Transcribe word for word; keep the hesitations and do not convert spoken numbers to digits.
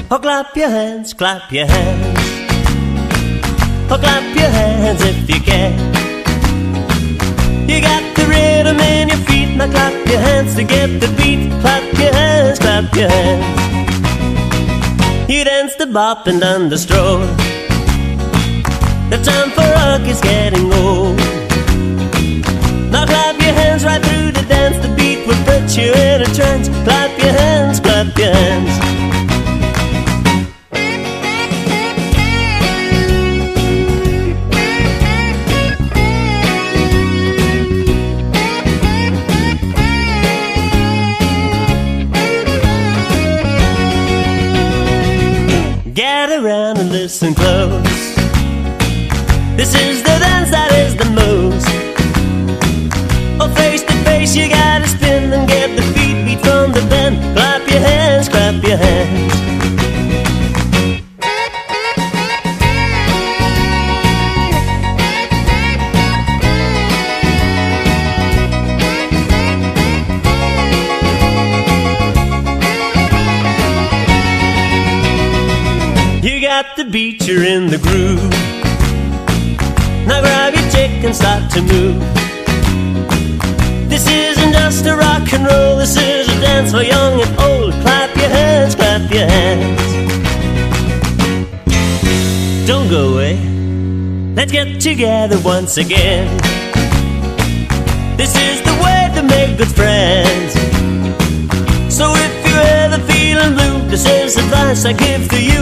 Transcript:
Oh, clap your hands, clap your hands. Oh, clap your hands if you can. You got the rhythm in your feet, now clap your hands to get the beat. Clap your hands, clap your hands. You dance the bop and then the stroll. The time for rock is getting old. Now clap your hands right through the dance. The beat will put you in a trance. Clap your hands, clap your hands. Get around and listen close. This is the dance that is the most. Oh, face to face you gotta spin and get the feet beat from the bend. Clap your hands, clap your hands. You got the beat, you're in the groove. Now grab your chick and start to move. This isn't just a rock and roll, this is a dance for young and old. Clap your hands, clap your hands. Don't go away, let's get together once again. This is the way to make good friends. So if you're ever feeling blue, this is advice I give to you.